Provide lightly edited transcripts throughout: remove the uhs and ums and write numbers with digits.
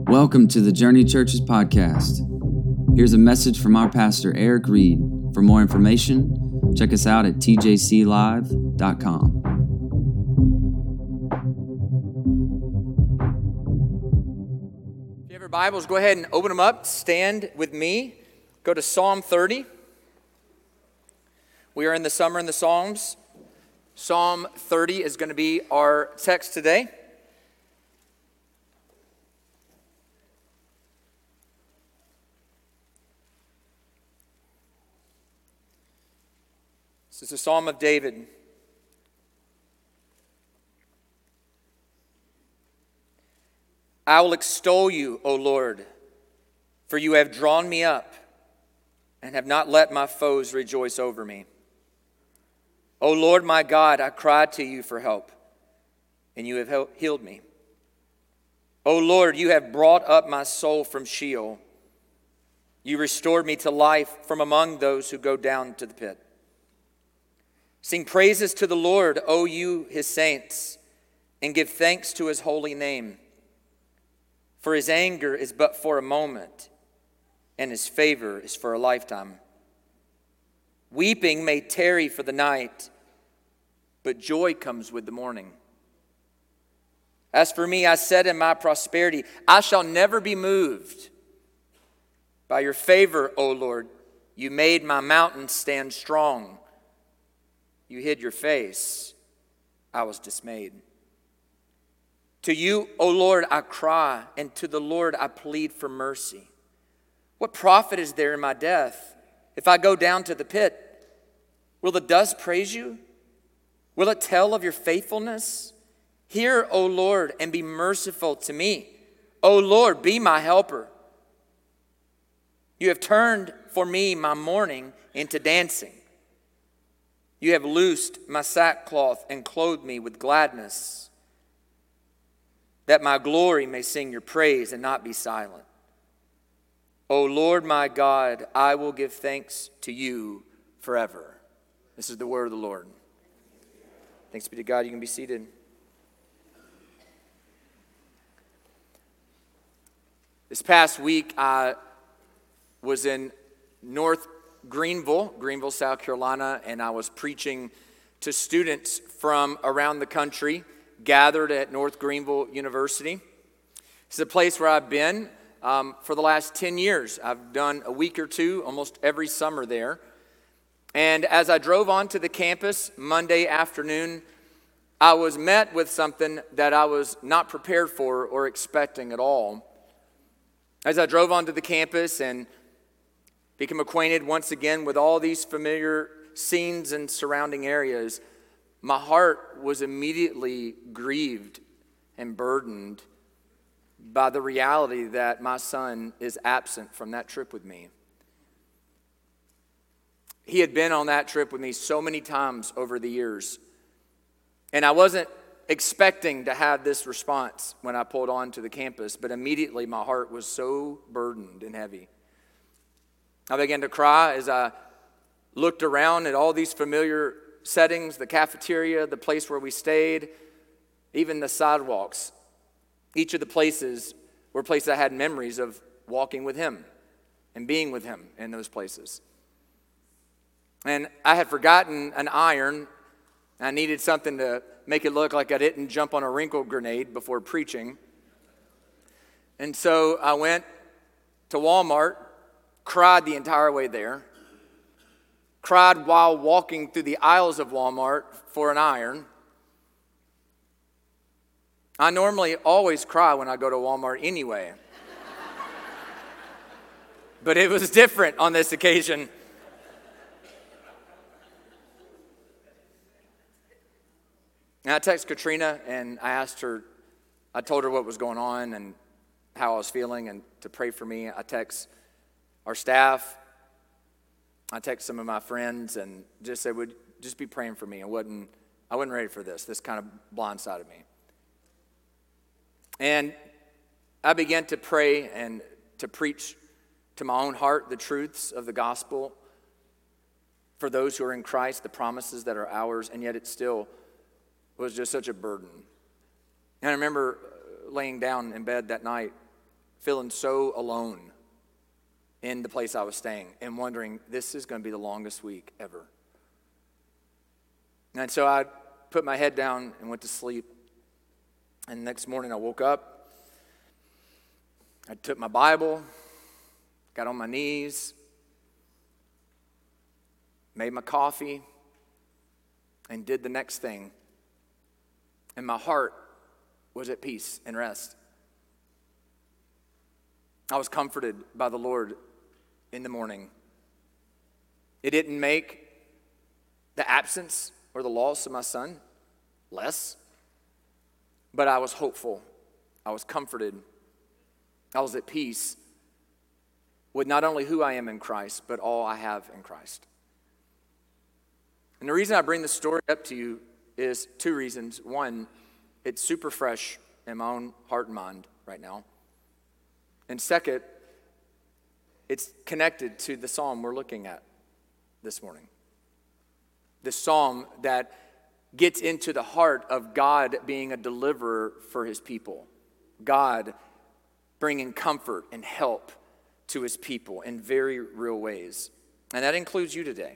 Welcome to the Journey Churches podcast. Here's a message from our pastor, Eric Reed. For more information, check us out at tjclive.com. If you have your Bibles, go ahead and open them up. Stand with me. Go to Psalm 30. We are in the summer in the Psalms. Psalm 30 is going to be our text today. This is a Psalm of David. I will extol you, O Lord, for you have drawn me up and have not let my foes rejoice over me. O Lord my God, I cried to you for help, and you have healed me. O Lord, you have brought up my soul from Sheol. You restored me to life from among those who go down to the pit. Sing praises to the Lord, O you, his saints, and give thanks to his holy name. For his anger is but for a moment, and his favor is for a lifetime. Weeping may tarry for the night, but joy comes with the morning. As for me, I said in my prosperity, I shall never be moved. By your favor, O Lord, you made my mountain stand strong. You hid your face. I was dismayed. To you, O Lord, I cry, and to the Lord I plead for mercy. What profit is there in my death? If I go down to the pit, will the dust praise you? Will it tell of your faithfulness? Hear, O Lord, and be merciful to me. O Lord, be my helper. You have turned for me my mourning into dancing. You have loosed my sackcloth and clothed me with gladness, that my glory may sing your praise and not be silent. O Lord my God, I will give thanks to you forever. This is the word of the Lord. Thanks be to God. You can be seated. This past week, I was in North Greenville, South Carolina, and I was preaching to students from around the country gathered at North Greenville University. It's a place where I've been for the last 10 years. I've done a week or two almost every summer there. And as I drove onto the campus Monday afternoon, I was met with something that I was not prepared for or expecting at all. As I drove onto the campus and become acquainted once again with all these familiar scenes and surrounding areas, my heart was immediately grieved and burdened by the reality that my son is absent from that trip with me. He had been on that trip with me so many times over the years, and I wasn't expecting to have this response when I pulled onto the campus, but immediately my heart was so burdened and heavy. I began to cry as I looked around at all these familiar settings, the cafeteria, the place where we stayed, even the sidewalks. Each of the places were places I had memories of walking with him and being with him in those places. And I had forgotten an iron. I needed something to make it look like I didn't jump on a wrinkle grenade before preaching. And so I went to Walmart, cried the entire way there, cried while walking through the aisles of Walmart for an iron. I normally always cry when I go to Walmart anyway. But it was different on this occasion. And I texted Katrina and I told her what was going on and how I was feeling and to pray for me. I text our staff, I texted some of my friends and just said, would just be praying for me. I wasn't ready for this. This kind of blindsided me. And I began to pray and to preach to my own heart the truths of the gospel for those who are in Christ, the promises that are ours, and yet it still was just such a burden. And I remember laying down in bed that night feeling so alone in the place I was staying and wondering, this is going to be the longest week ever. And so I put my head down and went to sleep. And the next morning I woke up. I took my Bible, got on my knees, made my coffee, and did the next thing. And my heart was at peace and rest. I was comforted by the Lord in the morning. It didn't make the absence or the loss of my son less, but I was hopeful. I was comforted. I was at peace with not only who I am in Christ, but all I have in Christ. And the reason I bring this story up to you is two reasons. One, it's super fresh in my own heart and mind right now. And second, it's connected to the psalm we're looking at this morning. The psalm that gets into the heart of God being a deliverer for his people. God bringing comfort and help to his people in very real ways. And that includes you today.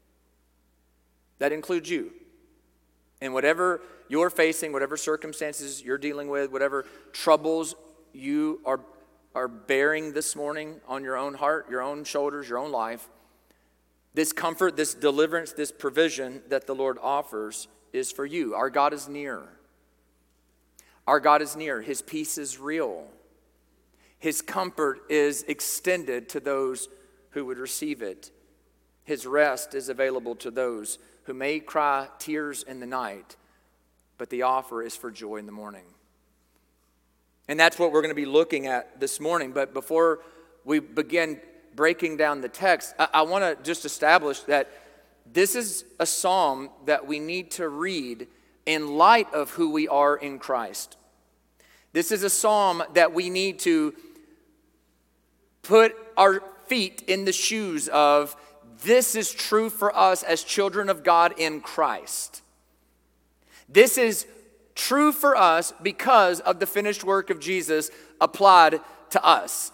That includes you. And whatever you're facing, whatever circumstances you're dealing with, whatever troubles you are bearing this morning on your own heart, your own shoulders, your own life, this comfort, this deliverance, this provision that the Lord offers is for you. Our God is near. Our God is near. His peace is real. His comfort is extended to those who would receive it. His rest is available to those who may cry tears in the night, but the offer is for joy in the morning. And that's what we're going to be looking at this morning. But before we begin breaking down the text, I want to just establish that this is a psalm that we need to read in light of who we are in Christ. This is a psalm that we need to put our feet in the shoes of. This is true for us as children of God in Christ. This is true for us because of the finished work of Jesus applied to us.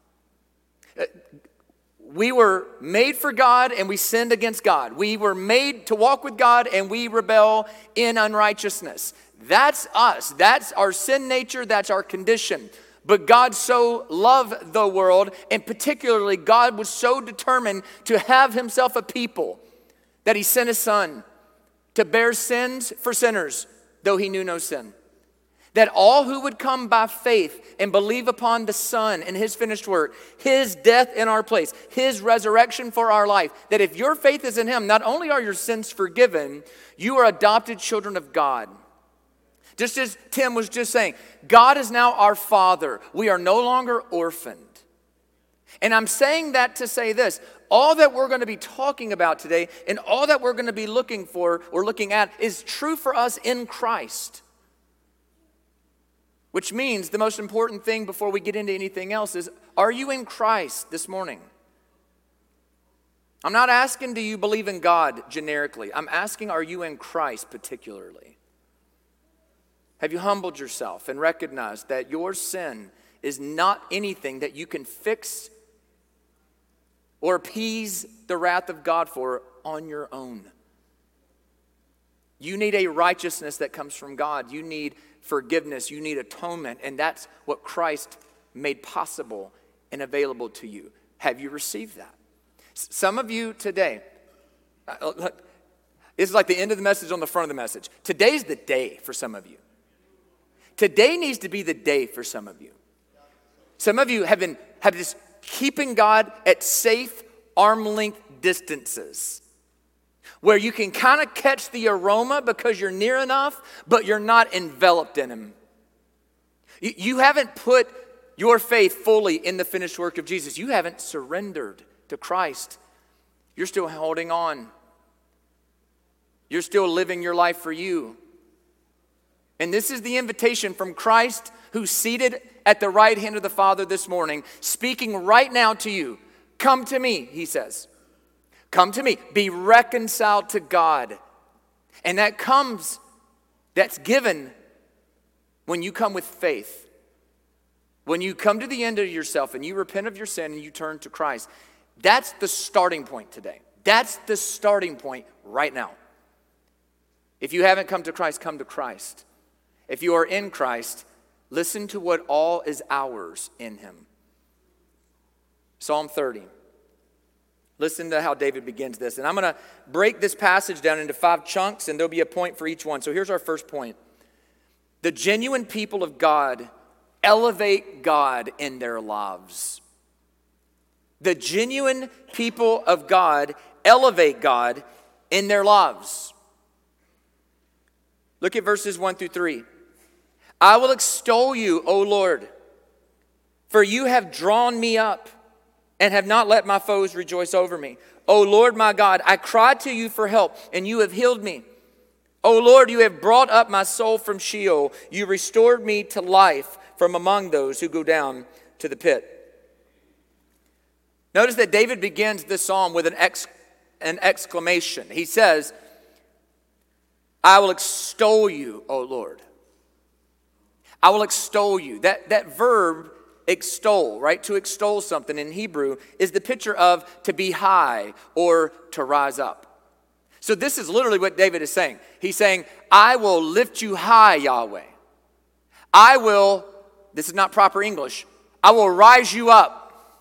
We were made for God and we sinned against God. We were made to walk with God and we rebel in unrighteousness. That's us. That's our sin nature. That's our condition. But God so loved the world, and particularly God was so determined to have himself a people that he sent his son to bear sins for sinners, though he knew no sin. That all who would come by faith and believe upon the Son and his finished work, his death in our place, his resurrection for our life, that if your faith is in him, not only are your sins forgiven, you are adopted children of God. Just as Tim was just saying, God is now our Father. We are no longer orphaned. And I'm saying that to say this. All that we're going to be talking about today and all that we're going to be looking for or looking at is true for us in Christ. Which means the most important thing before we get into anything else is, are you in Christ this morning? I'm not asking, do you believe in God generically? I'm asking, are you in Christ particularly? Have you humbled yourself and recognized that your sin is not anything that you can fix or appease the wrath of God for on your own? You need a righteousness that comes from God. You need forgiveness. You need atonement. And that's what Christ made possible and available to you. Have you received that? Some of you today, this is like the end of the message on the front of the message. Today's the day for some of you. Today needs to be the day for some of you. Some of you have just keeping God at safe arm-length distances where you can kind of catch the aroma because you're near enough, but you're not enveloped in him. You haven't put your faith fully in the finished work of Jesus. You haven't surrendered to Christ. You're still holding on. You're still living your life for you. And this is the invitation from Christ, who's seated at the right hand of the Father this morning, speaking right now to you. Come to me, he says. Come to me. Be reconciled to God. And that's given when you come with faith. When you come to the end of yourself and you repent of your sin and you turn to Christ, that's the starting point today. That's the starting point right now. If you haven't come to Christ, come to Christ. If you are in Christ, listen to what all is ours in him. Psalm 30. Listen to how David begins this. And I'm going to break this passage down into 5 chunks, and there'll be a point for each one. So here's our first point. The genuine people of God elevate God in their lives. The genuine people of God elevate God in their lives. Look at verses 1 through 3. I will extol you, O Lord, for you have drawn me up and have not let my foes rejoice over me. O Lord my God, I cried to you for help, and you have healed me. O Lord, you have brought up my soul from Sheol. You restored me to life from among those who go down to the pit. Notice that David begins this psalm with an exclamation. He says, I will extol you, O Lord. I will extol you. That verb, extol, right? To extol something in Hebrew is the picture of to be high or to rise up. So this is literally what David is saying. He's saying, I will lift you high, Yahweh. This is not proper English, I will rise you up.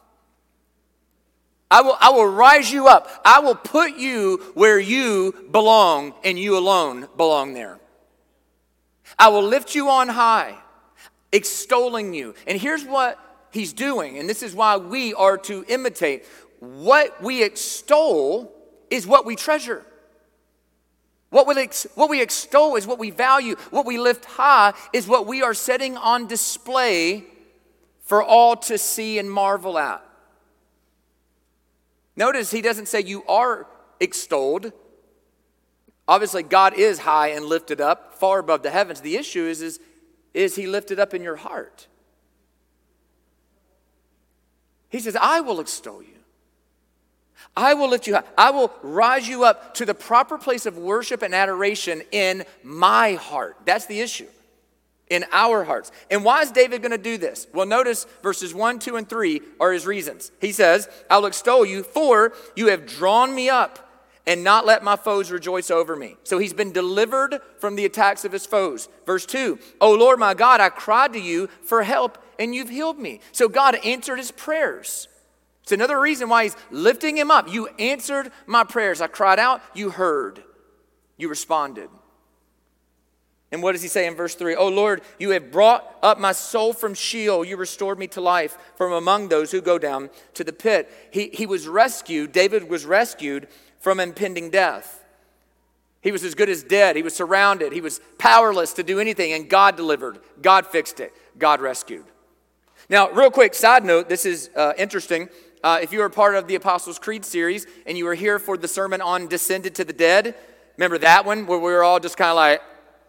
I will rise you up. I will put you where you belong, and you alone belong there. I will lift you on high, extolling you. And here's what he's doing, and this is why we are to imitate. What we extol is what we treasure. What we extol is what we value. What we lift high is what we are setting on display for all to see and marvel at. Notice he doesn't say you are extolled. Obviously, God is high and lifted up, far above the heavens. The issue is he lifted up in your heart? He says, I will extol you. I will lift you high. I will rise you up to the proper place of worship and adoration in my heart. That's the issue. In our hearts. And why is David going to do this? Well, notice verses 1, 2, and 3 are his reasons. He says, I will extol you, for you have drawn me up and not let my foes rejoice over me. So he's been delivered from the attacks of his foes. Verse 2, O Lord my God, I cried to you for help, and you've healed me. So God answered his prayers. It's another reason why he's lifting him up. You answered my prayers. I cried out, you heard, you responded. And what does he say in verse 3? Oh Lord, you have brought up my soul from Sheol. You restored me to life from among those who go down to the pit. He was rescued. David was rescued from impending death. He was as good as dead. He was surrounded. He was powerless to do anything. And God delivered. God fixed it. God rescued. Now, real quick, side note. This is interesting. If you were part of the Apostles' Creed series and you were here for the sermon on Descended to the Dead, remember that one where we were all just kind of like,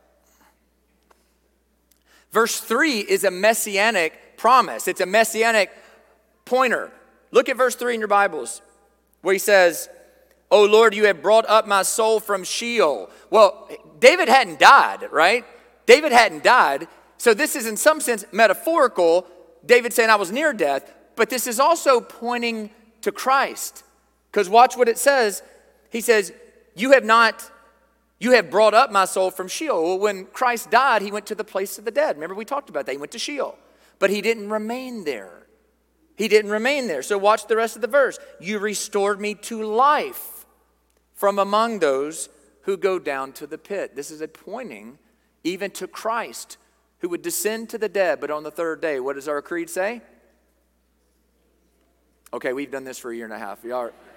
Verse 3 is a messianic promise. It's a messianic pointer. Look at verse 3 in your Bibles, where he says, O Lord, you have brought up my soul from Sheol. Well, David hadn't died, right? David hadn't died. So this is in some sense metaphorical. David saying, I was near death. But this is also pointing to Christ. Because watch what it says. He says, you have brought up my soul from Sheol. Well, when Christ died, he went to the place of the dead. Remember, we talked about that. He went to Sheol. But he didn't remain there. He didn't remain there. So watch the rest of the verse. You restored me to life from among those who go down to the pit. This is a pointing even to Christ, who would descend to the dead, but on the third day. What does our creed say? Okay, we've done this for a year and a half.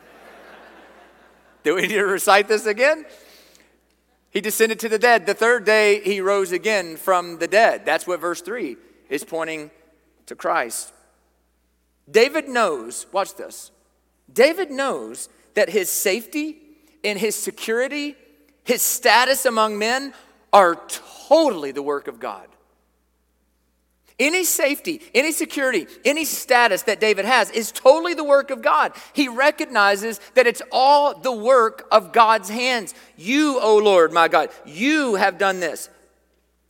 Do we need to recite this again? He descended to the dead. The third day, he rose again from the dead. That's what verse 3 is pointing to Christ. David knows, watch this. David knows that his safety and his security, his status among men are totally the work of God. Any safety, any security, any status that David has is totally the work of God. He recognizes that it's all the work of God's hands. You, O Lord, my God, you have done this.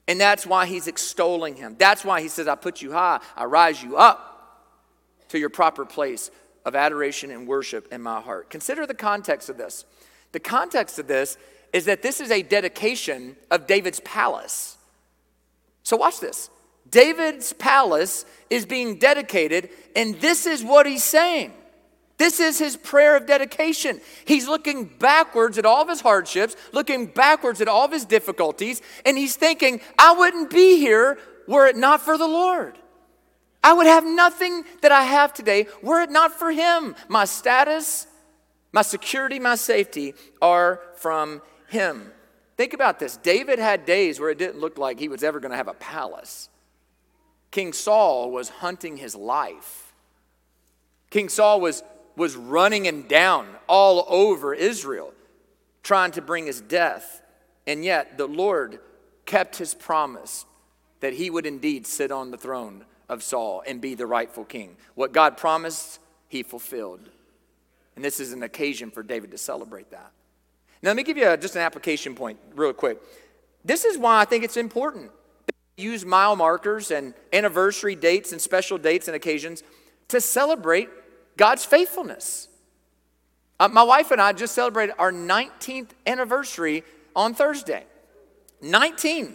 And that's why he's extolling him. That's why he says, I put you high, I rise you up to your proper place of adoration and worship in my heart. Consider the context of this. The context of this is that this is a dedication of David's palace. So watch this. David's palace is being dedicated, and this is what he's saying. This is his prayer of dedication. He's looking backwards at all of his hardships, looking backwards at all of his difficulties, and he's thinking, I wouldn't be here were it not for the Lord. I would have nothing that I have today were it not for him. My status, my security, my safety are from him. Think about this. David had days where it didn't look like he was ever going to have a palace. King Saul was hunting his life. King Saul was running him down all over Israel, trying to bring his death. And yet the Lord kept his promise that he would indeed sit on the throne of Saul and be the rightful king. What God promised, he fulfilled. And this is an occasion for David to celebrate that. Now, let me give you just an application point real quick. This is why I think it's important that we use mile markers and anniversary dates and special dates and occasions to celebrate God's faithfulness. My wife and I just celebrated our 19th anniversary on Thursday. 19.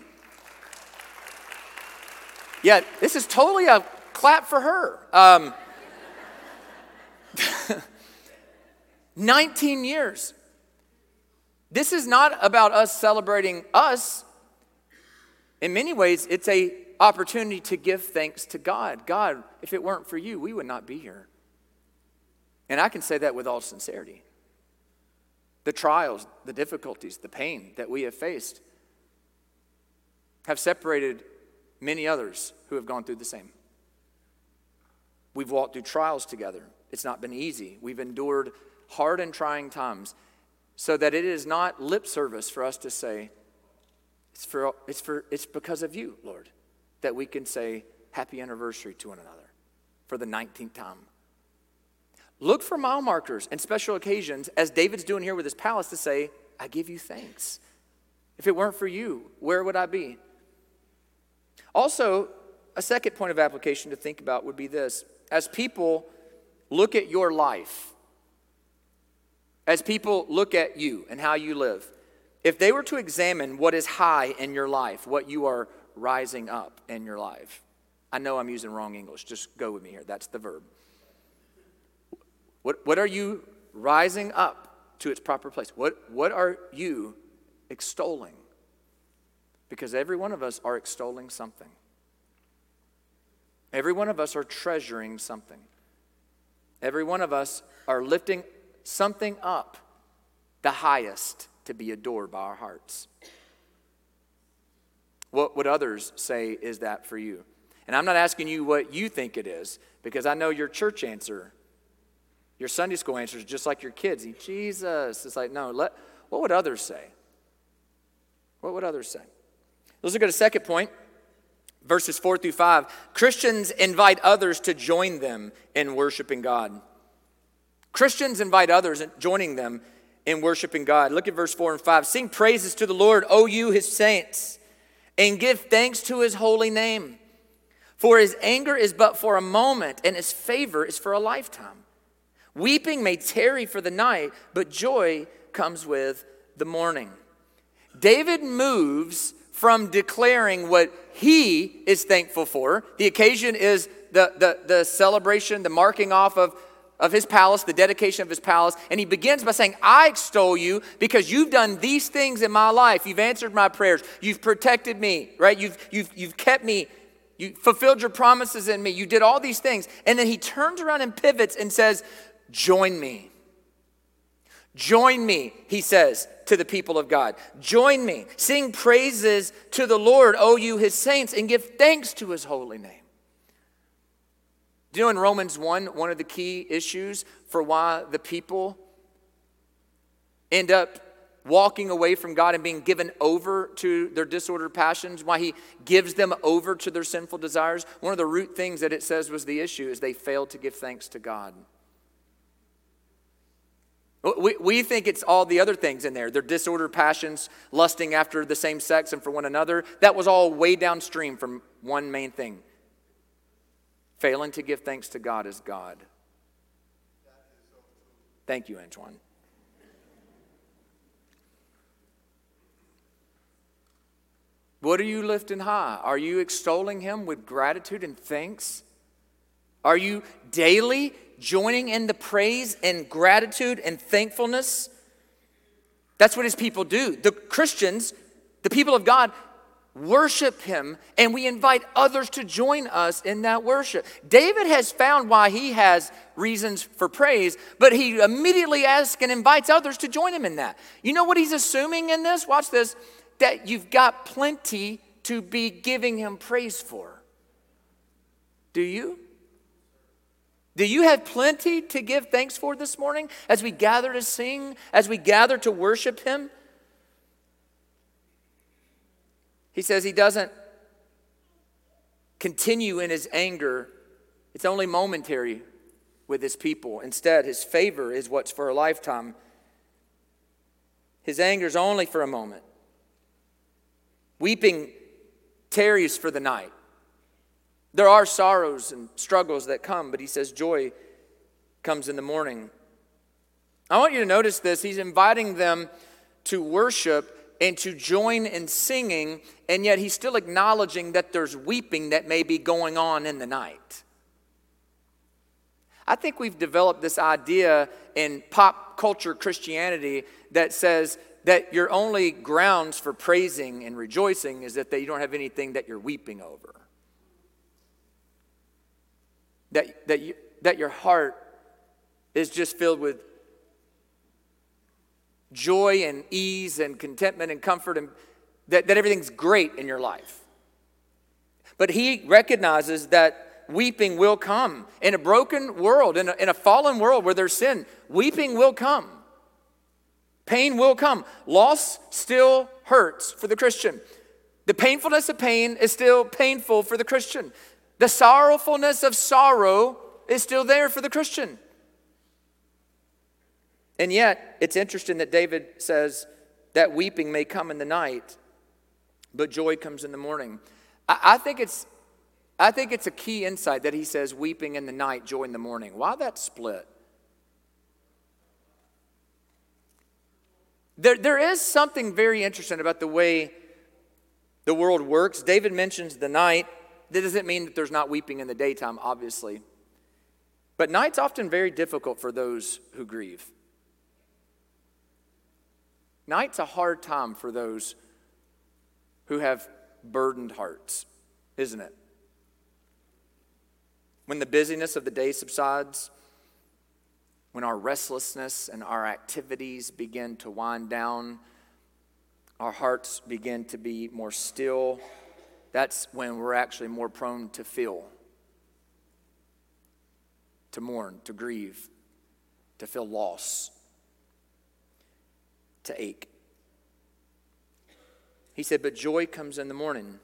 Yeah, this is totally a clap for her. 19 years. This is not about us celebrating us. In many ways, it's an opportunity to give thanks to God. God, if it weren't for you, we would not be here. And I can say that with all sincerity. The trials, the difficulties, the pain that we have faced have separated many others who have gone through the same. We've walked through trials together. It's not been easy. We've endured hard and trying times, so that it is not lip service for us to say, it's because of you, Lord, that we can say happy anniversary to one another for the 19th time. Look for mile markers and special occasions, as David's doing here with his palace, to say, I give you thanks. If it weren't for you, where would I be? Also, a second point of application to think about would be this. As people look at your life, as people look at you and how you live, if they were to examine what is high in your life, what you are rising up in your life. I know I'm using wrong English. Just go with me here. That's the verb. What are you rising up to its proper place? What are you extolling? Because every one of us are extolling something. Every one of us are treasuring something. Every one of us are lifting something up, the highest, to be adored by our hearts. What would others say is that for you? And I'm not asking you what you think it is, because I know your church answer, your Sunday school answer is just like your kids. Jesus. It's like, no, what would others say? What would others say? Let's look at a second point, verses 4 through 5. Christians invite others to join them in worshiping God. Christians invite others in joining them in worshiping God. Look at verse 4 and 5. Sing praises to the Lord, O you his saints, and give thanks to his holy name. For his anger is but for a moment, and his favor is for a lifetime. Weeping may tarry for the night, but joy comes with the morning. David moves from declaring what he is thankful for. The occasion is the celebration, the marking off of his palace, the dedication of his palace. And he begins by saying, I extol you because you've done these things in my life. You've answered my prayers. You've protected me, right? You've kept me. You fulfilled your promises in me. You did all these things. And then he turns around and pivots and says, join me. Join me, he says to the people of God. Join me. Sing praises to the Lord, O you his saints, and give thanks to his holy name. Do you know in Romans 1, one of the key issues for why the people end up walking away from God and being given over to their disordered passions, why he gives them over to their sinful desires? One of the root things that it says was the issue is they failed to give thanks to God. We think it's all the other things in there. Their disordered passions, lusting after the same sex and for one another. That was all way downstream from one main thing. Failing to give thanks to God as God. Thank you, Antoine. What are you lifting high? Are you extolling him with gratitude and thanks? Are you daily joining in the praise and gratitude and thankfulness? That's what his people do. The Christians, the people of God, worship him, and we invite others to join us in that worship. David has found why he has reasons for praise, but he immediately asks and invites others to join him in that. You know what he's assuming in this? Watch this. That you've got plenty to be giving him praise for. Do you? Do you have plenty to give thanks for this morning as we gather to sing, as we gather to worship him? He says he doesn't continue in his anger. It's only momentary with his people. Instead, his favor is what's for a lifetime. His anger is only for a moment. Weeping tarries for the night. There are sorrows and struggles that come, but he says joy comes in the morning. I want you to notice this. He's inviting them to worship and to join in singing, and yet he's still acknowledging that there's weeping that may be going on in the night. I think we've developed this idea in pop culture Christianity that says that your only grounds for praising and rejoicing is that you don't have anything that you're weeping over. That your heart is just filled with joy and ease and contentment and comfort, and that everything's great in your life. But he recognizes that weeping will come. In a broken world, in a fallen world where there's sin, weeping will come. Pain will come. Loss still hurts for the Christian. The painfulness of pain is still painful for the Christian. The sorrowfulness of sorrow is still there for the Christian. And yet, it's interesting that David says that weeping may come in the night, but joy comes in the morning. I think it's a key insight that he says weeping in the night, joy in the morning. Why that split? There is something very interesting about the way the world works. David mentions the night. That doesn't mean that there's not weeping in the daytime, obviously. But night's often very difficult for those who grieve. Night's a hard time for those who have burdened hearts, isn't it? When the busyness of the day subsides, when our restlessness and our activities begin to wind down, our hearts begin to be more still, that's when we're actually more prone to feel, to mourn, to grieve, to feel loss, to ache. He said, but joy comes in the morning.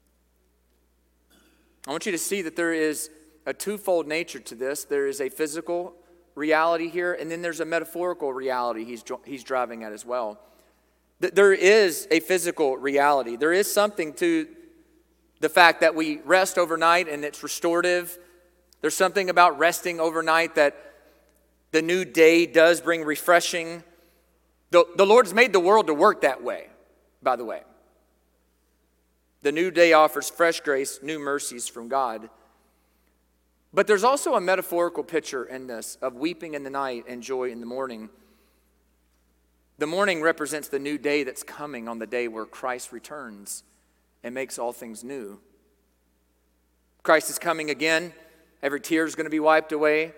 I want you to see that there is a twofold nature to this. There is a physical reality here, and then there's a metaphorical reality he's driving at as well. There is a physical reality. There is something to the fact that we rest overnight and it's restorative. There's something about resting overnight that the new day does bring refreshing. The Lord's made the world to work that way, by the way. The new day offers fresh grace, new mercies from God. But there's also a metaphorical picture in this of weeping in the night and joy in the morning. The morning represents the new day that's coming on the day where Christ returns and makes all things new. Christ is coming again. Every tear is going to be wiped away.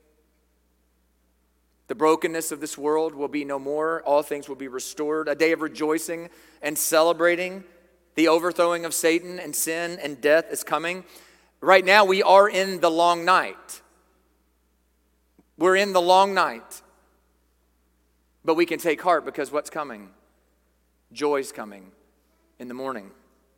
The brokenness of this world will be no more. All things will be restored. A day of rejoicing and celebrating. The overthrowing of Satan and sin and death is coming. Right now we are in the long night. We're in the long night. But we can take heart because what's coming? Joy's coming in the morning.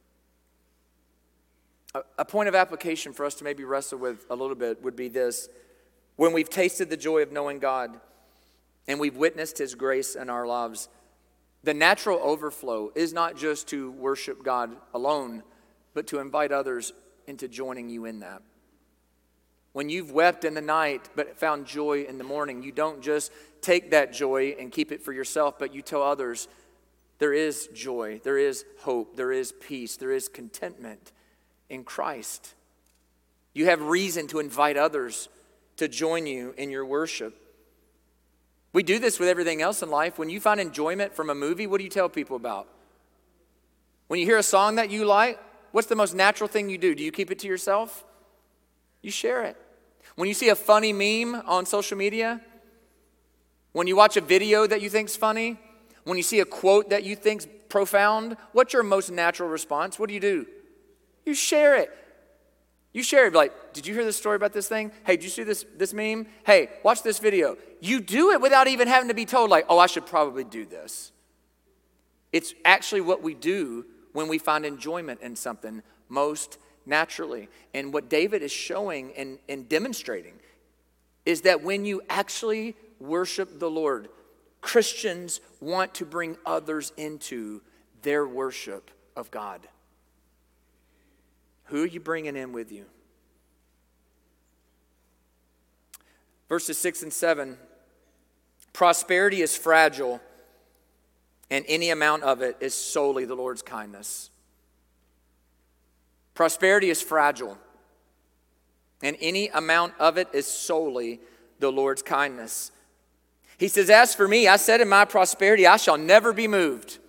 A point of application for us to maybe wrestle with a little bit would be this. When we've tasted the joy of knowing God, and we've witnessed his grace in our lives, the natural overflow is not just to worship God alone, but to invite others into joining you in that. When you've wept in the night but found joy in the morning, you don't just take that joy and keep it for yourself, but you tell others there is joy, there is hope, there is peace, there is contentment in Christ. You have reason to invite others to join you in your worship. We do this with everything else in life. When you find enjoyment from a movie, what do you tell people about? When you hear a song that you like, what's the most natural thing you do? Do you keep it to yourself? You share it. When you see a funny meme on social media, when you watch a video that you think's funny, when you see a quote that you think's profound, what's your most natural response? What do? You share it. You share it. Like, did you hear this story about this thing? Hey, did you see this meme? Hey, watch this video. You do it without even having to be told, like, oh, I should probably do this. It's actually what we do when we find enjoyment in something most naturally. And what David is showing and demonstrating is that when you actually worship the Lord, Christians want to bring others into their worship of God. Who are you bringing in with you? Verses 6 and 7. Prosperity is fragile, and any amount of it is solely the Lord's kindness. Prosperity is fragile, and any amount of it is solely the Lord's kindness. He says, as for me, I said in my prosperity, I shall never be moved.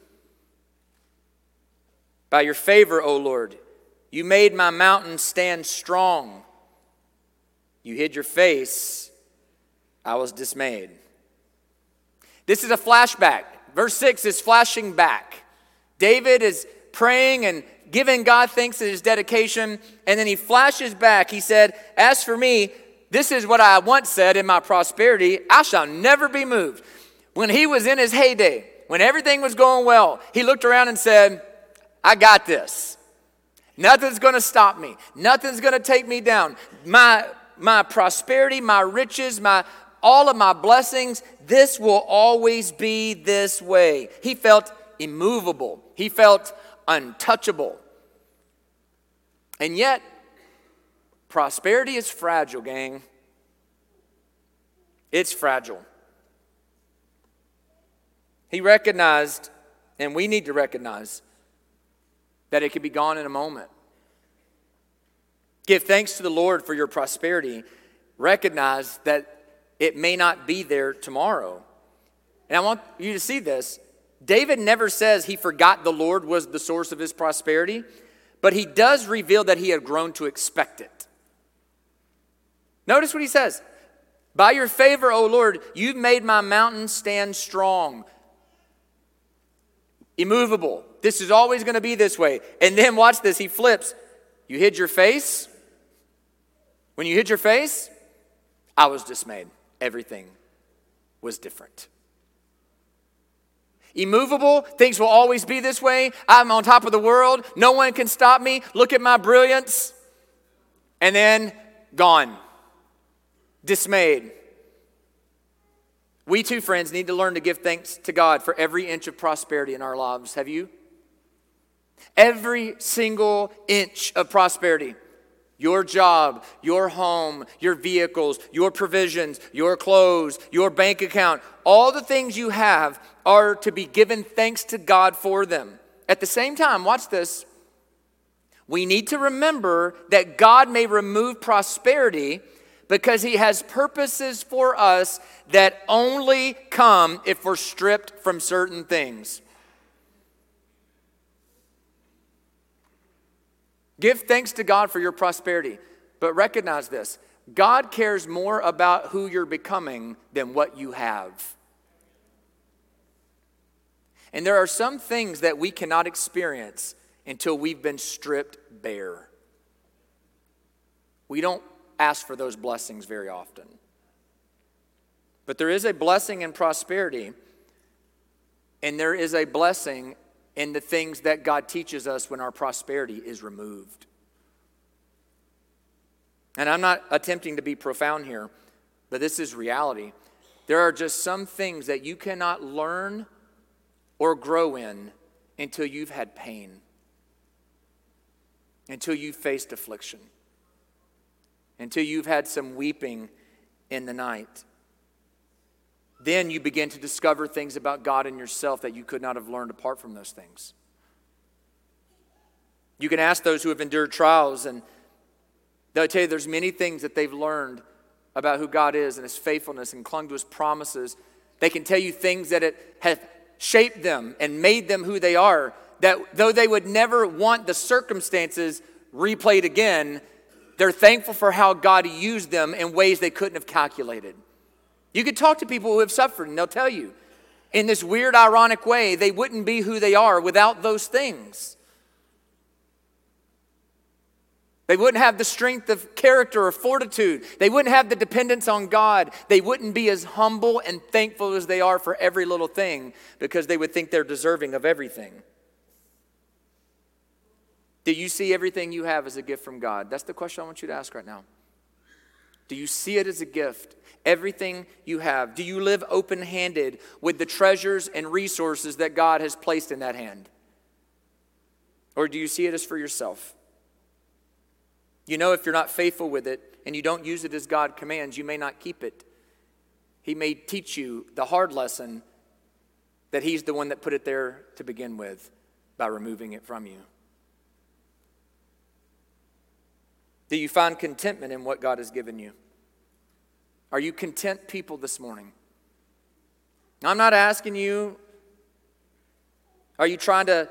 By your favor, O Lord, you made my mountain stand strong. You hid your face. I was dismayed. This is a flashback. Verse 6 is flashing back. David is praying and giving God thanks in his dedication, and then he flashes back. He said, as for me, this is what I once said in my prosperity, I shall never be moved. When he was in his heyday, when everything was going well, he looked around and said, I got this. Nothing's going to stop me. Nothing's going to take me down. My prosperity, my riches, all of my blessings, this will always be this way. He felt immovable. He felt untouchable. And yet, prosperity is fragile, gang. It's fragile. He recognized, and we need to recognize, that it could be gone in a moment. Give thanks to the Lord for your prosperity. Recognize that it may not be there tomorrow. And I want you to see this. David never says he forgot the Lord was the source of his prosperity, but he does reveal that he had grown to expect it. Notice what he says. By your favor, O Lord, you've made my mountain stand strong. Immovable. This is always going to be this way. And then watch this. He flips. You hid your face. When you hid your face, I was dismayed. Everything was different. Immovable. Things will always be this way. I'm on top of the world. No one can stop me. Look at my brilliance. And then gone. Dismayed. We too, friends, need to learn to give thanks to God for every inch of prosperity in our lives. Have you? Every single inch of prosperity. Your job, your home, your vehicles, your provisions, your clothes, your bank account. All the things you have are to be given thanks to God for them. At the same time, watch this. We need to remember that God may remove prosperity because he has purposes for us that only come if we're stripped from certain things. Give thanks to God for your prosperity, but recognize this. God cares more about who you're becoming than what you have. And there are some things that we cannot experience until we've been stripped bare. We don't ask for those blessings very often. But there is a blessing in prosperity, and there is a blessing in the things that God teaches us when our prosperity is removed. And I'm not attempting to be profound here, but this is reality. There are just some things that you cannot learn or grow in until you've had pain, until you've faced affliction, until you've had some weeping in the night. Then you begin to discover things about God and yourself that you could not have learned apart from those things. You can ask those who have endured trials, and they'll tell you there's many things that they've learned about who God is and His faithfulness and clung to His promises. They can tell you things that have shaped them and made them who they are, that though they would never want the circumstances replayed again, they're thankful for how God used them in ways they couldn't have calculated. You could talk to people who have suffered, and they'll tell you, in this weird, ironic way, they wouldn't be who they are without those things. They wouldn't have the strength of character or fortitude. They wouldn't have the dependence on God. They wouldn't be as humble and thankful as they are for every little thing because they would think they're deserving of everything. Do you see everything you have as a gift from God? That's the question I want you to ask right now. Do you see it as a gift? Everything you have. Do you live open-handed with the treasures and resources that God has placed in that hand? Or do you see it as for yourself? You know, if you're not faithful with it and you don't use it as God commands, you may not keep it. He may teach you the hard lesson that He's the one that put it there to begin with by removing it from you. Do you find contentment in what God has given you? Are you content people this morning? I'm not asking you, are you trying to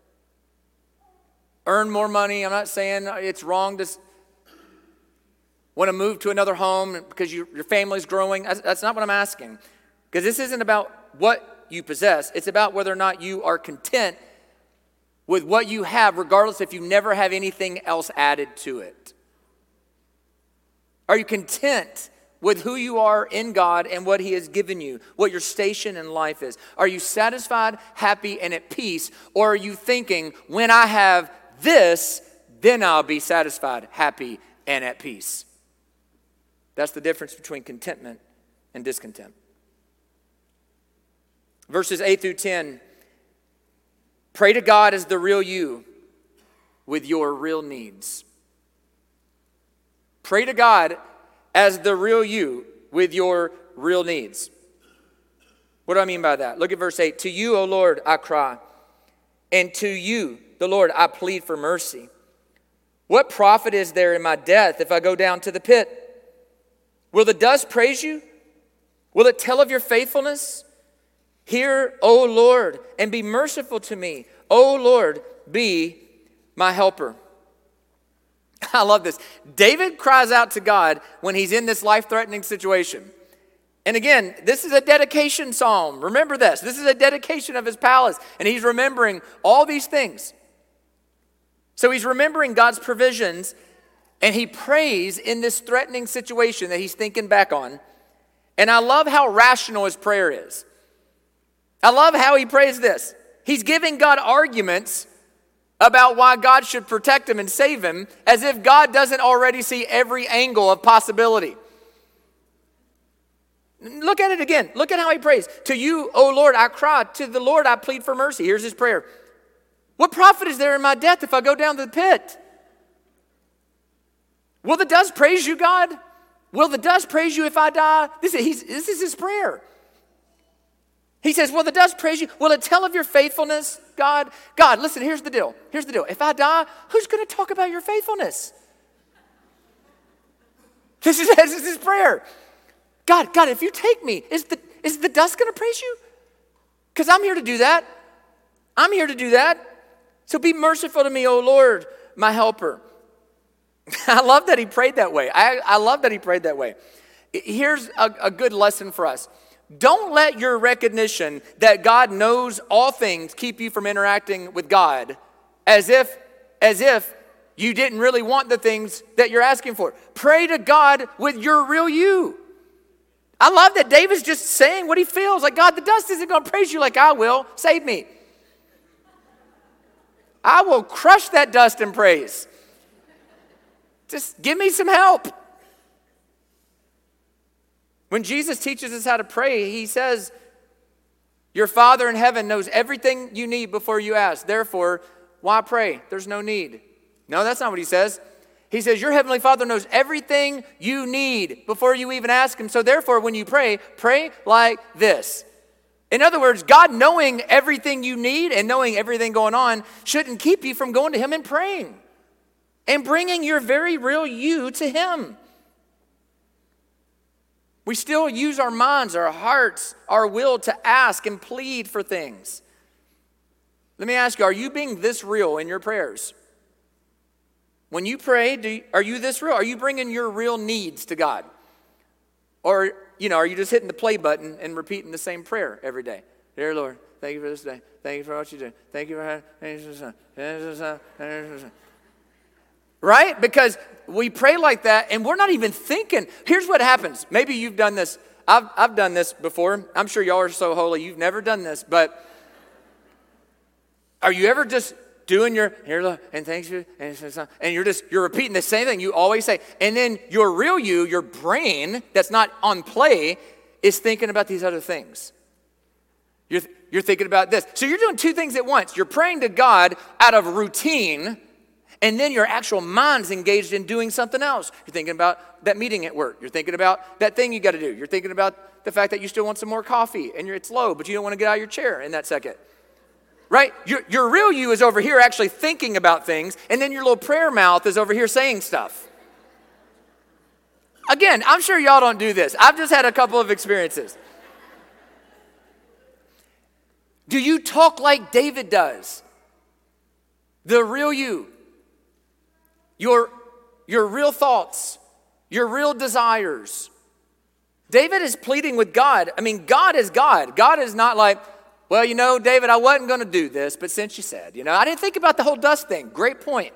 earn more money? I'm not saying it's wrong to want to move to another home because your family's growing. That's not what I'm asking. Because this isn't about what you possess. It's about whether or not you are content with what you have, regardless if you never have anything else added to it. Are you content with who you are in God and what He has given you, what your station in life is? Are you satisfied, happy, and at peace? Or are you thinking, when I have this, then I'll be satisfied, happy, and at peace? That's the difference between contentment and discontent. Verses 8 through 10, pray to God as the real you with your real needs. Pray to God as the real you with your real needs. What do I mean by that? Look at verse 8. To you, O Lord, I cry, and to you, the Lord, I plead for mercy. What profit is there in my death if I go down to the pit? Will the dust praise you? Will it tell of your faithfulness? Hear, O Lord, and be merciful to me. O Lord, be my helper. I love this. David cries out to God when he's in this life-threatening situation. And again, this is a dedication psalm. Remember this. This is a dedication of his palace. And he's remembering all these things. So he's remembering God's provisions. And he prays in this threatening situation that he's thinking back on. And I love how rational his prayer is. I love how he prays this. He's giving God arguments about why God should protect him and save him, as if God doesn't already see every angle of possibility. Look at it again. Look at how he prays. To you, O Lord, I cry. To the Lord, I plead for mercy. Here's his prayer. What profit is there in my death if I go down to the pit? Will the dust praise you, God? Will the dust praise you if I die? This is his prayer. He says, will the dust praise you? Will it tell of your faithfulness, God? God, listen, here's the deal. Here's the deal. If I die, who's going to talk about your faithfulness? This is his prayer. God, if you take me, is the dust going to praise you? Because I'm here to do that. I'm here to do that. So be merciful to me, O Lord, my helper. I love that he prayed that way. I love that he prayed that way. Here's a good lesson for us. Don't let your recognition that God knows all things keep you from interacting with God as if you didn't really want the things that you're asking for. Pray to God with your real you. I love that David's just saying what he feels. Like, God, the dust isn't going to praise you like I will. Save me. I will crush that dust in praise. Just give me some help. When Jesus teaches us how to pray, he says, your Father in heaven knows everything you need before you ask. Therefore, why pray? There's no need. No, that's not what he says. He says, your heavenly Father knows everything you need before you even ask him. So therefore, when you pray, pray like this. In other words, God knowing everything you need and knowing everything going on shouldn't keep you from going to him and praying and bringing your very real you to him. We still use our minds, our hearts, our will to ask and plead for things. Let me ask you, are you being this real in your prayers? When you pray, are you this real? Are you bringing your real needs to God? Or, are you just hitting the play button and repeating the same prayer every day? Dear Lord, thank you for this day. Thank you for what you do. Thank you for right? Because we pray like that and we're not even thinking. Here's what happens. Maybe you've done this. I've done this before. I'm sure y'all are so holy. You've never done this. But are you ever just doing your, here, Lord, and thanks you, and you're repeating the same thing you always say. And then your real you, your brain that's not on play, is thinking about these other things. You're thinking about this. So you're doing two things at once. You're praying to God out of routine, and then your actual mind's engaged in doing something else. You're thinking about that meeting at work. You're thinking about that thing you got to do. You're thinking about the fact that you still want some more coffee, and it's low, but you don't want to get out of your chair in that second. Right? Your real you is over here actually thinking about things, and then your little prayer mouth is over here saying stuff. Again, I'm sure y'all don't do this. I've just had a couple of experiences. Do you talk like David does? The real you. Your real thoughts. Your real desires. David is pleading with God. I mean, God is God. God is not like, well, David, I wasn't going to do this, but since you said, I didn't think about the whole dust thing. Great point.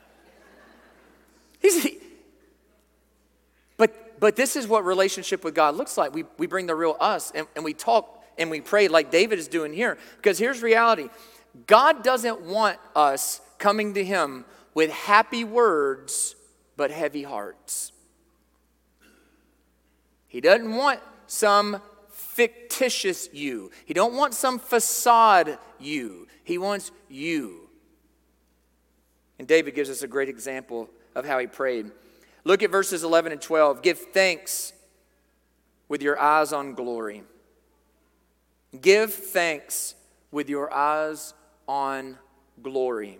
But this is what relationship with God looks like. We bring the real us, and we talk and we pray like David is doing here. Because here's reality. God doesn't want us coming to him with happy words, but heavy hearts. He doesn't want some fictitious you. He don't want some facade you. He wants you. And David gives us a great example of how he prayed. Look at verses 11 and 12. Give thanks with your eyes on glory. Give thanks with your eyes on glory.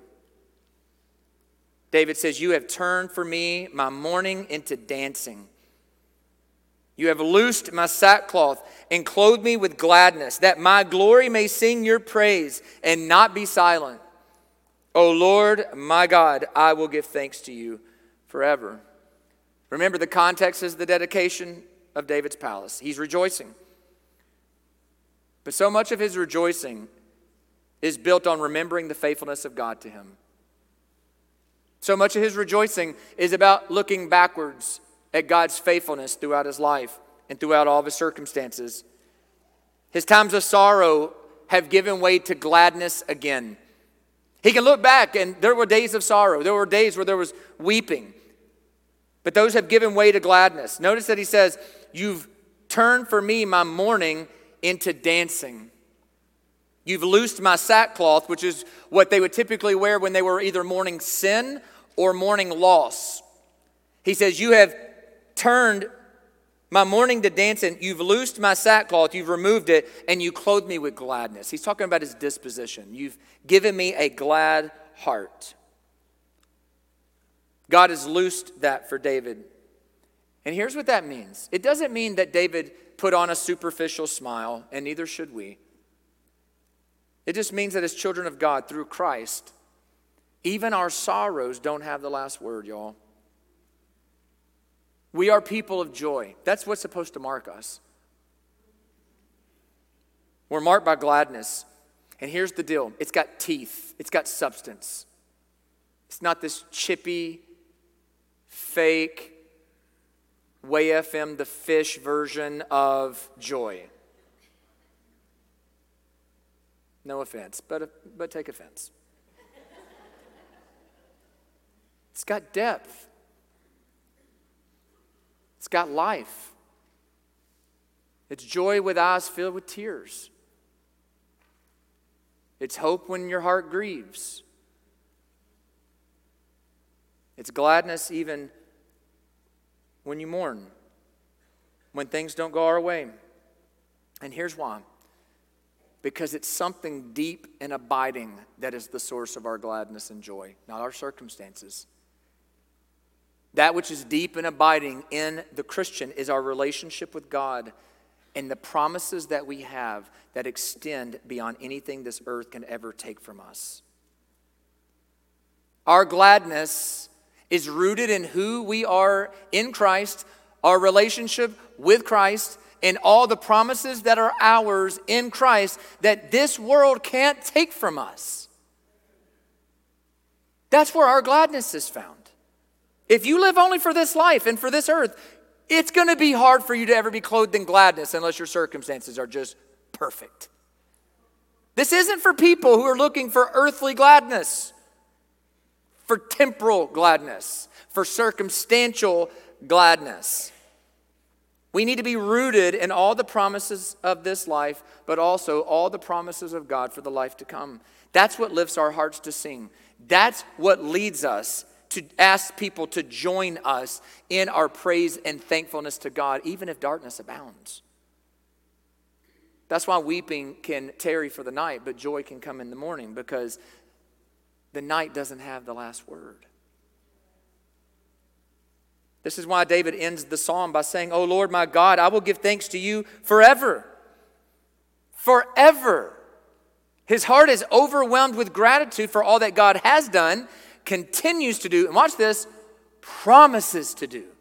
David says, you have turned for me my mourning into dancing. You have loosed my sackcloth and clothed me with gladness, that my glory may sing your praise and not be silent. O Lord, my God, I will give thanks to you forever. Remember, the context is the dedication of David's palace. He's rejoicing. But so much of his rejoicing is built on remembering the faithfulness of God to him. So much of his rejoicing is about looking backwards at God's faithfulness throughout his life and throughout all of his circumstances. His times of sorrow have given way to gladness again. He can look back and there were days of sorrow. There were days where there was weeping. But those have given way to gladness. Notice that he says, you've turned for me my mourning into dancing. You've loosed my sackcloth, which is what they would typically wear when they were either mourning sin or mourning loss. He says, you have turned my mourning to dancing. You've loosed my sackcloth. You've removed it, and you clothed me with gladness. He's talking about his disposition. You've given me a glad heart. God has loosed that for David. And here's what that means. It doesn't mean that David put on a superficial smile, and neither should we. It just means that as children of God through Christ, even our sorrows don't have the last word, y'all. We are people of joy. That's what's supposed to mark us. We're marked by gladness. And here's the deal. It's got teeth. It's got substance. It's not this chippy, fake, Way FM, the fish version of joy. No offense, but take offense. It's got depth. It's got life. It's joy with eyes filled with tears. It's hope when your heart grieves. It's gladness even when you mourn, when things don't go our way. And here's why. Because it's something deep and abiding that is the source of our gladness and joy, not our circumstances. That which is deep and abiding in the Christian is our relationship with God and the promises that we have that extend beyond anything this earth can ever take from us. Our gladness is rooted in who we are in Christ, our relationship with Christ, and all the promises that are ours in Christ that this world can't take from us. That's where our gladness is found. If you live only for this life and for this earth, it's going to be hard for you to ever be clothed in gladness unless your circumstances are just perfect. This isn't for people who are looking for earthly gladness, for temporal gladness, for circumstantial gladness. We need to be rooted in all the promises of this life, but also all the promises of God for the life to come. That's what lifts our hearts to sing. That's what leads us to ask people to join us in our praise and thankfulness to God, even if darkness abounds. That's why weeping can tarry for the night, but joy can come in the morning, because the night doesn't have the last word. This is why David ends the psalm by saying, "O Lord my God, I will give thanks to you forever." Forever. His heart is overwhelmed with gratitude for all that God has done, continues to do, and watch this, promises to do.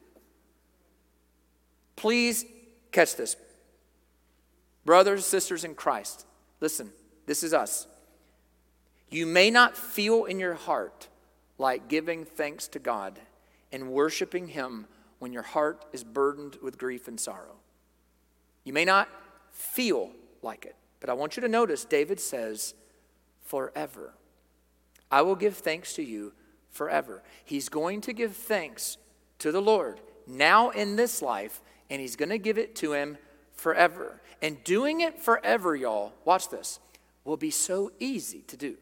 Please catch this. Brothers and sisters in Christ, listen, this is us. You may not feel in your heart like giving thanks to God and worshiping Him when your heart is burdened with grief and sorrow. You may not feel like it, but I want you to notice David says, forever. I will give thanks to you forever. He's going to give thanks to the Lord now in this life, and He's going to give it to Him forever. And doing it forever, y'all, watch this, will be so easy to do.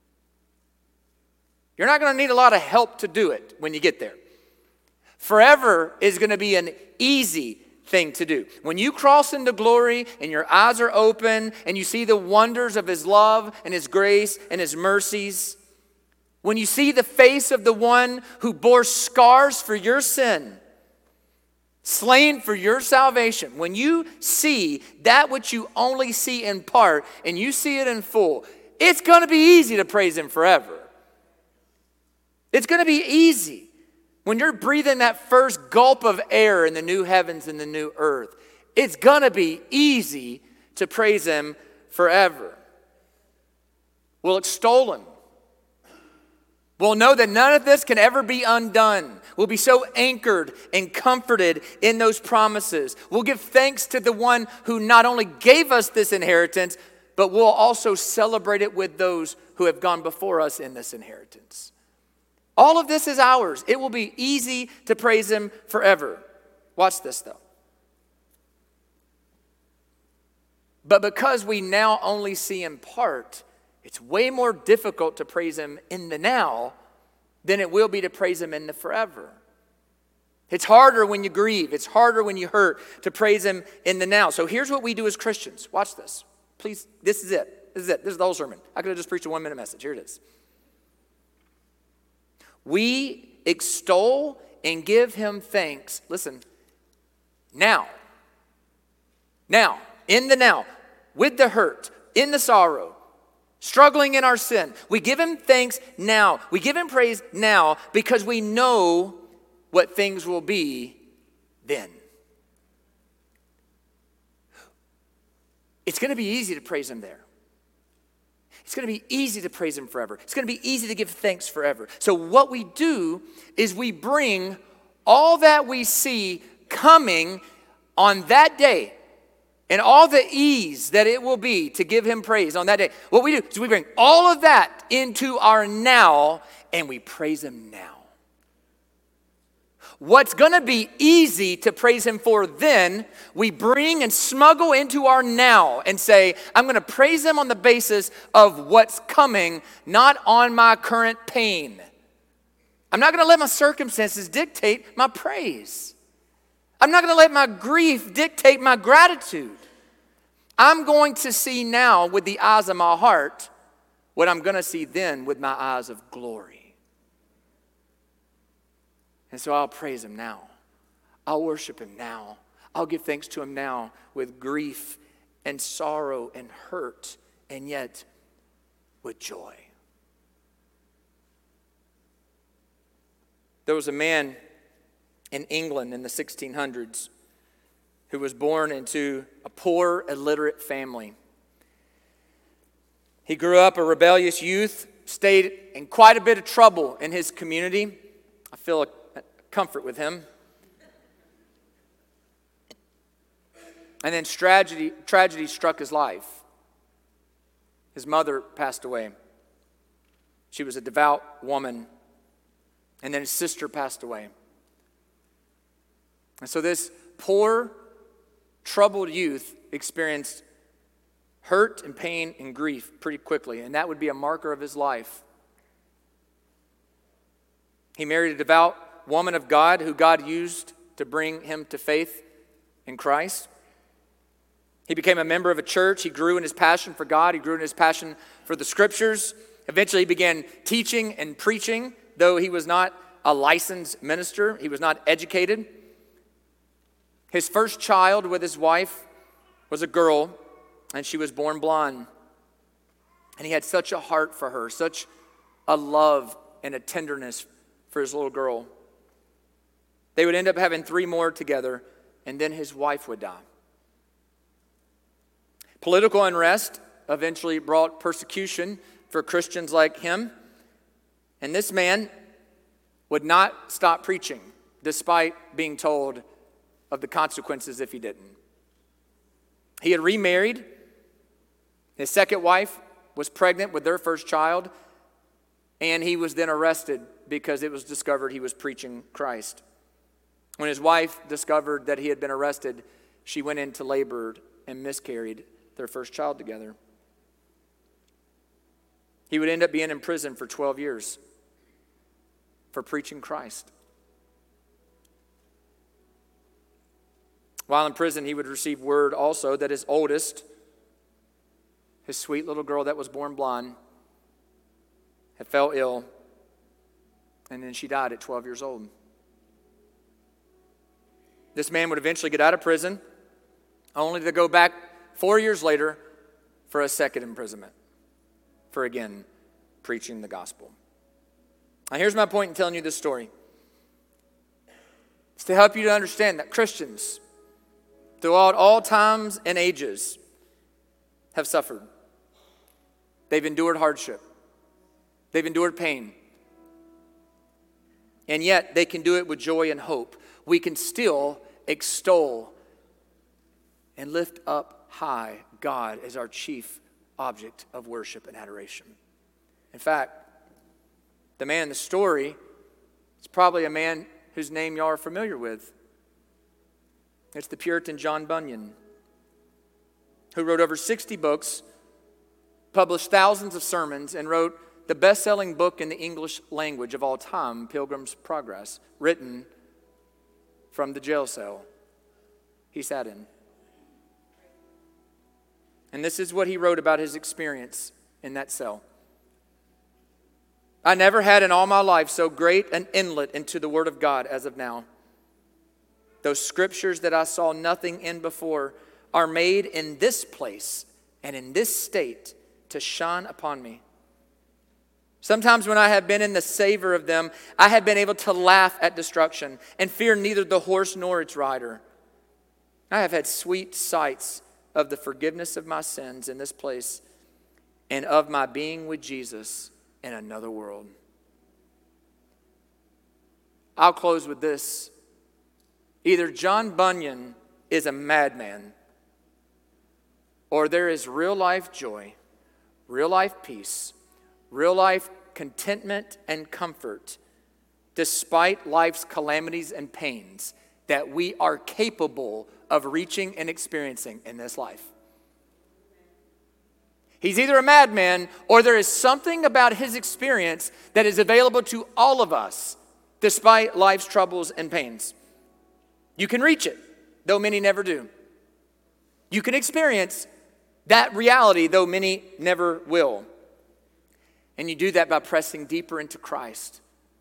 You're not going to need a lot of help to do it when you get there. Forever is going to be an easy thing to do. When you cross into glory and your eyes are open and you see the wonders of His love and His grace and His mercies, when you see the face of the one who bore scars for your sin, slain for your salvation, when you see that which you only see in part and you see it in full, it's going to be easy to praise Him forever. It's going to be easy. When you're breathing that first gulp of air in the new heavens and the new earth, it's going to be easy to praise Him forever. We'll extol Him. We'll know that none of this can ever be undone. We'll be so anchored and comforted in those promises. We'll give thanks to the one who not only gave us this inheritance, but we'll also celebrate it with those who have gone before us in this inheritance. All of this is ours. It will be easy to praise Him forever. Watch this, though. But because we now only see in part, it's way more difficult to praise Him in the now than it will be to praise Him in the forever. It's harder when you grieve. It's harder when you hurt to praise Him in the now. So here's what we do as Christians. Watch this. Please, this is it. This is it. This is the whole sermon. I could have just preached a 1-minute message. Here it is. We extol and give Him thanks, listen, now. Now, in the now, with the hurt, in the sorrow, struggling in our sin. We give Him thanks now. We give Him praise now because we know what things will be then. It's going to be easy to praise Him there. It's going to be easy to praise Him forever. It's going to be easy to give thanks forever. So what we do is we bring all that we see coming on that day and all the ease that it will be to give Him praise on that day. What we do is we bring all of that into our now and we praise Him now. What's going to be easy to praise him for then, we bring and smuggle into our now and say, I'm going to praise him on the basis of what's coming, not on my current pain. I'm not going to let my circumstances dictate my praise. I'm not going to let my grief dictate my gratitude. I'm going to see now with the eyes of my heart what I'm going to see then with my eyes of glory. And so I'll praise him now. I'll worship him now. I'll give thanks to him now with grief and sorrow and hurt, and yet with joy. There was a man in England in the 1600s who was born into a poor, illiterate family. He grew up a rebellious youth, stayed in quite a bit of trouble in his community. I feel a comfort with him. And then tragedy struck his life. His mother passed away. She was a devout woman. And then his sister passed away. And so this poor, troubled youth experienced hurt and pain and grief pretty quickly. And that would be a marker of his life. He married a devout woman of God who God used to bring him to faith in Christ. He became a member of a church. He grew in his passion for God. He grew in his passion for the scriptures. Eventually he began teaching and preaching, though he was not a licensed minister. He was not educated. His first child with his wife was a girl, and she was born blind. And he had such a heart for her, such a love and a tenderness for his little girl. They would end up having 3 more together, and then his wife would die. Political unrest eventually brought persecution for Christians like him, and this man would not stop preaching despite being told of the consequences if he didn't. He had remarried. His second wife was pregnant with their first child, and he was then arrested because it was discovered he was preaching Christ. When his wife discovered that he had been arrested, she went into labor and miscarried their first child together. He would end up being in prison for 12 years for preaching Christ. While in prison, he would receive word also that his oldest, his sweet little girl that was born blind, had fell ill, and then she died at 12 years old. This man would eventually get out of prison, only to go back 4 years later for a second imprisonment, for again preaching the gospel. Now here's my point in telling you this story. It's to help you to understand that Christians, throughout all times and ages, have suffered. They've endured hardship. They've endured pain. And yet they can do it with joy and hope. We can still extol and lift up high God as our chief object of worship and adoration. In fact, the man in the story is probably a man whose name y'all are familiar with. It's the Puritan John Bunyan, who wrote over 60 books, published thousands of sermons, and wrote the best-selling book in the English language of all time, Pilgrim's Progress, written from the jail cell he sat in. And this is what he wrote about his experience in that cell. I never had in all my life so great an inlet into the Word of God as of now. Those scriptures that I saw nothing in before are made in this place and in this state to shine upon me. Sometimes when I have been in the savor of them, I have been able to laugh at destruction and fear neither the horse nor its rider. I have had sweet sights of the forgiveness of my sins in this place and of my being with Jesus in another world. I'll close with this. Either John Bunyan is a madman, or there is real life joy, real life peace, real life contentment and comfort despite life's calamities and pains, that we are capable of reaching and experiencing in this life. He's either a madman or there is something about his experience that is available to all of us despite life's troubles and pains. You can reach it, though many never do. You can experience that reality, though many never will. And you do that by pressing deeper into Christ,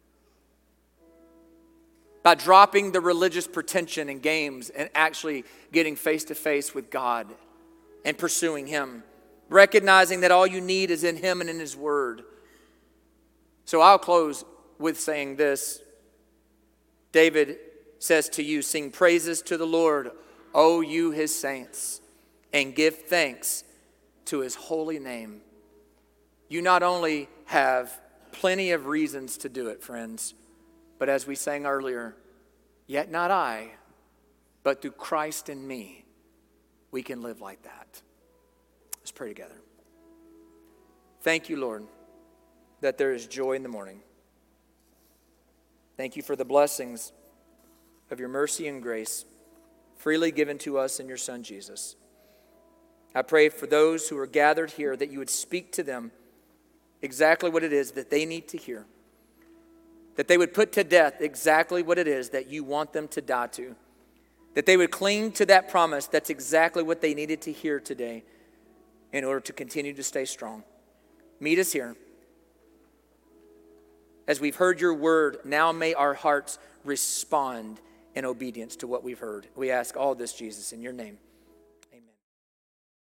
by dropping the religious pretension and games and actually getting face to face with God and pursuing Him, recognizing that all you need is in Him and in His Word. So I'll close with saying this. David says to you, sing praises to the Lord, O you His saints, and give thanks to His holy name. You not only have plenty of reasons to do it, friends, but as we sang earlier, yet not I, but through Christ in me, we can live like that. Let's pray together. Thank you, Lord, that there is joy in the morning. Thank you for the blessings of your mercy and grace freely given to us in your Son, Jesus. I pray for those who are gathered here that you would speak to them exactly what it is that they need to hear. That they would put to death exactly what it is that you want them to die to. That they would cling to that promise. That's exactly what they needed to hear today in order to continue to stay strong. Meet us here. As we've heard your word, now may our hearts respond in obedience to what we've heard. We ask all this, Jesus, in your name.